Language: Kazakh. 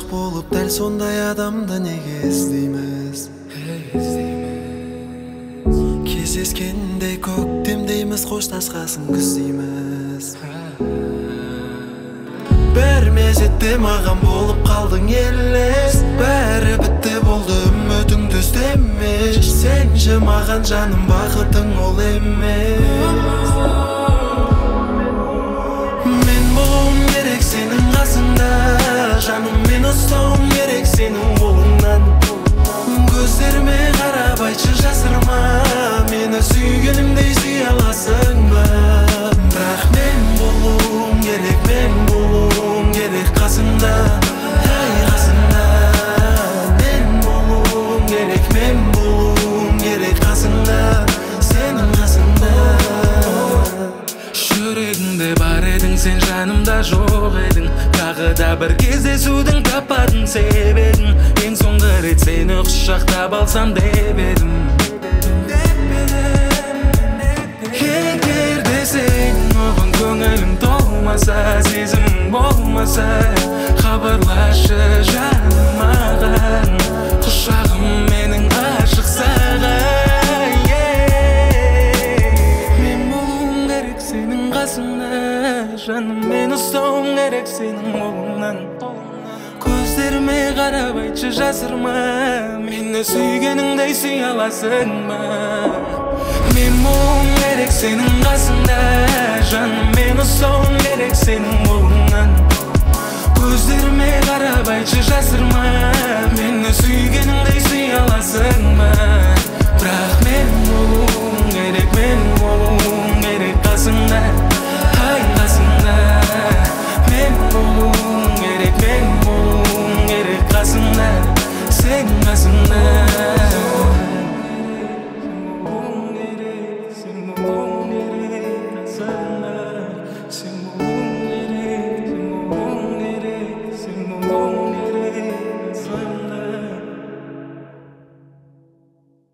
ғашық болып дәл сондай адамды неге іздейміз? Кездескенде көктемдейміз, қоштасқасын күз дейміз. Бір мезетте маған болып қалдың елес, бәрі бітті болды үмітіңді іздемеш. Сенші маған жаным, бақытың ол емес. Мен болуым керек сенің қасыңда, жаным, мен ұстауым керек сенің қолыңнан. Көздеріме қарап айтшы жасырма, мені сүйгенімдей сүй аласың ба? Бірақ мен болуым керек, мен болуым керек қасыңда, ай қасыңда. Мен болуым керек, мен болуым керек қасыңда, сенің қасыңда. Жүрегіңде бар едің, сен жанымда жоқ едің. Тағы да бір кездесудің таппадың себебін. Ең соңғы рет сені құшақтап алсам деп едім. Егер де сенің оған көңілің толмаса, сезімің болмаса, хабарлашы жаным маған. Құшағым менің ашық саған. Мен болуым керек сенің қасыңда, жаным, мен ұстауым керек сенің қолыңнан. Көздеріме қарап айтшы жасырма, мені сүйгеніңдей сүй аласың ба? Мен болуым керек сенің қасыңда, жаным, мен ұстауым керек сенің қолыңнан. Көздеріме қарап айтшы жасырма, мені сүйгеніңдей сүй аласың ба? Бірақ мен болуым керек, мен болуым керек қасыңда, ай қасыңда. Мен болуым керек, мен болуым керек қасыңда.